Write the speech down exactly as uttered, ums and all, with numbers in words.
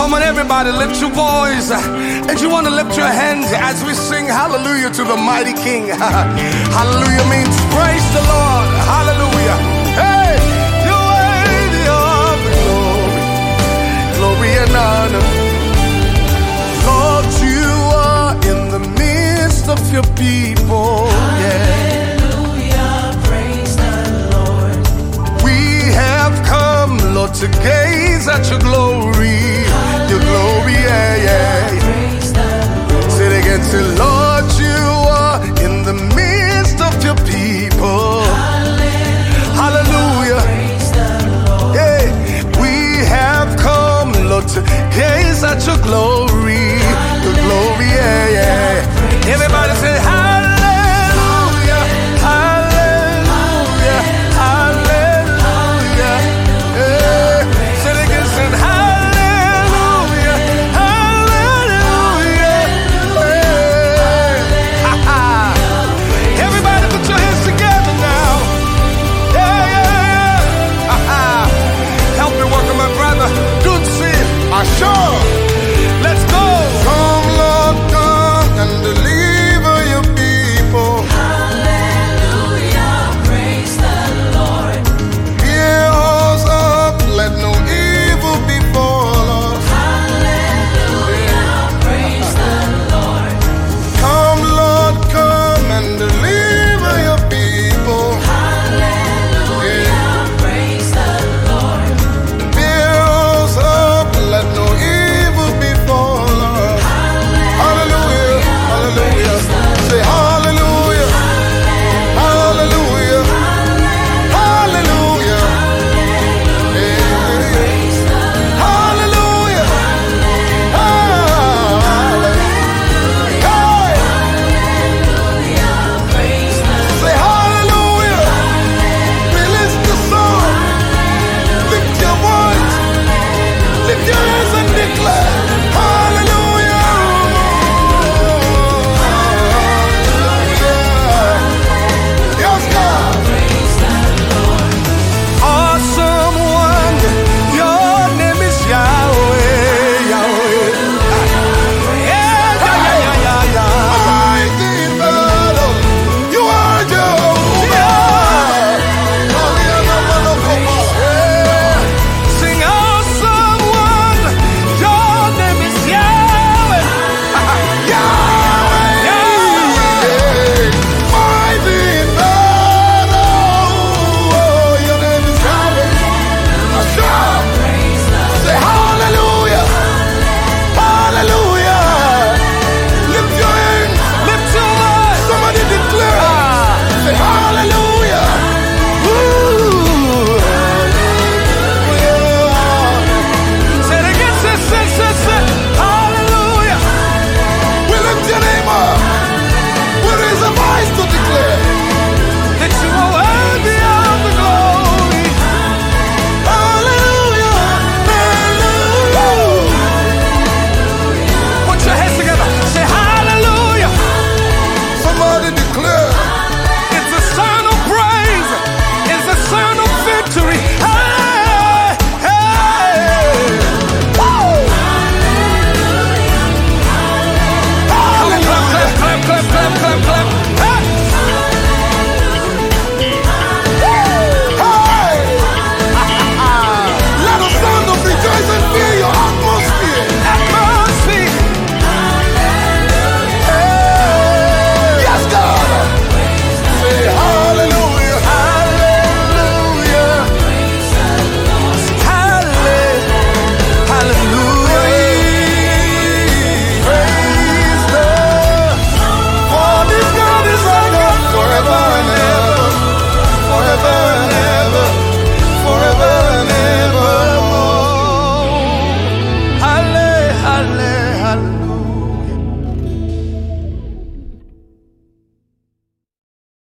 Come on, everybody, lift your voice. And you want to lift your hands as we sing hallelujah to the mighty King. Hallelujah means praise the Lord. Hallelujah. Hey, you're worthy of the glory, glory and honor. Lord, you are in the midst of your people. Hallelujah, praise the Lord. We have come, Lord, to gaze at your glory.